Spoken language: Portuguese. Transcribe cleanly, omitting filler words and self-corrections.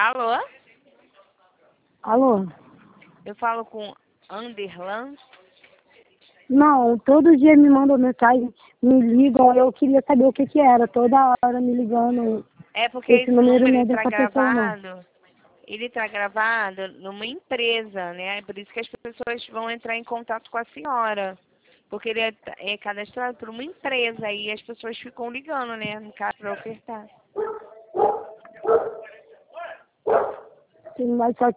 Alô? Alô? Eu falo com Anderlan? Não, todo dia me mandam mensagem, me ligam, eu queria saber o que que era, toda hora me ligando. É porque Esse esse número número não é está dessa pessoa, não. gravado. Ele está gravado numa empresa, né? É por isso que as pessoas vão entrar em contato com a senhora. Porque ele é cadastrado por uma empresa e as pessoas ficam ligando, né? No caso, para ofertar. Você não vai só